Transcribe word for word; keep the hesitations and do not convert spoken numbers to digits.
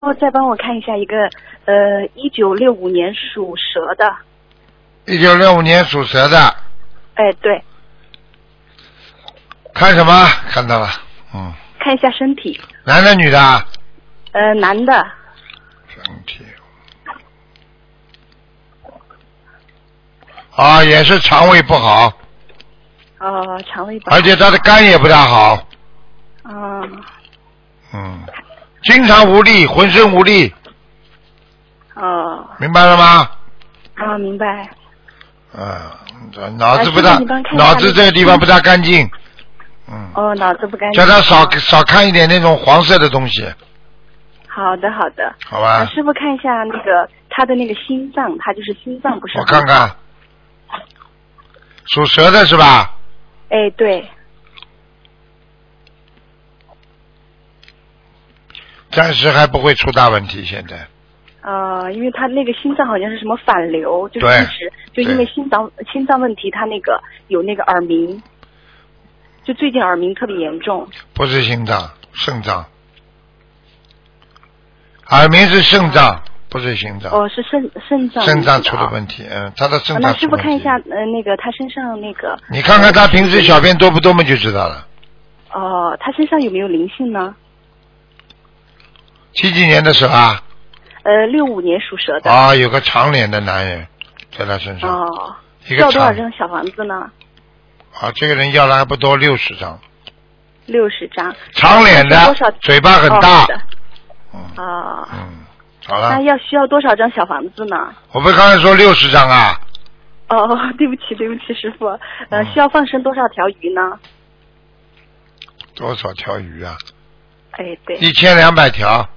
后再帮我看一下一个呃，一九六五年属蛇的。 一九六五年属蛇的。 哎，对。 看什么？看到了，嗯。 看一下身体。 男的女的？ 呃，男的。 身体。啊，也是肠胃不好。 哦，肠胃不好。 而且他的肝也不大好。 嗯。 嗯。经常无力，浑身无力。 哦。 明白了吗？ 啊，明白。 嗯，脑子不大， 啊、 脑子这个地方不大干净。嗯。 哦，脑子不干净。 叫他少少看一点那种黄色的东西。 好的，好的。 好吧。 啊、师傅看一下那个他的那个心脏，他就是心脏不是很好。 我看看。属蛇的是吧？ 哎，对。 暂时还不会出大问题，现在。 呃，因为他那个心脏好像是什么反流，就是一直就因为心脏心脏问题，他那个有那个耳鸣，就最近耳鸣特别严重。 不是心脏，肾脏。耳鸣是肾脏，哦、不是心脏。 哦，是肾肾脏。 肾脏出了问题，嗯，他的肾脏出了问题。 那师傅看一下，呃，那个他身上那个。 你看看他平时小便多不多嘛，就知道了。 哦，他身上有没有灵性呢？ 几几年的蛇啊？ 呃，六五年属蛇的。 啊，有个长脸的男人在他身上。 哦。 一个要多少张小房子呢？ 啊，这个人要了还不多，六十张。 六十张。 长脸的，嘴巴很大。 哦。 嗯。 啊。 嗯，好了。 那要需要多少张小房子呢？ 我不是刚才说六十张啊？ 哦，对不起，对不起，师傅。呃，需要放生多少条鱼呢？ 多少条鱼啊？ 哎，对。 一千两百条。